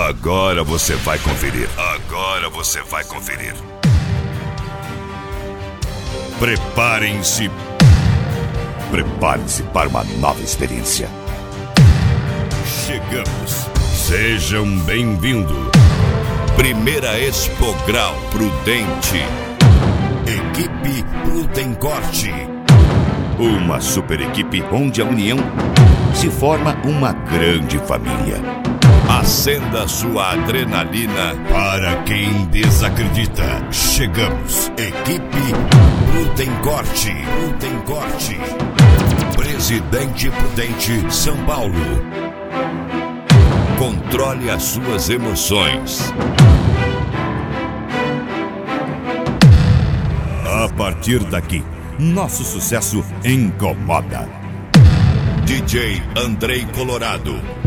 Agora você vai conferir. Preparem-se para uma nova experiência. Chegamos. Sejam bem-vindos. Primeira Expo Grau Prudente. Equipe Prudencorte. Uma super equipe onde a união se forma uma grande família. Acenda sua adrenalina. Para quem desacredita, chegamos. Equipe Prudencorte. Presidente Prudente, São Paulo. Controle as suas emoções. A partir daqui, nosso sucesso incomoda. DJ Andrei Colorado.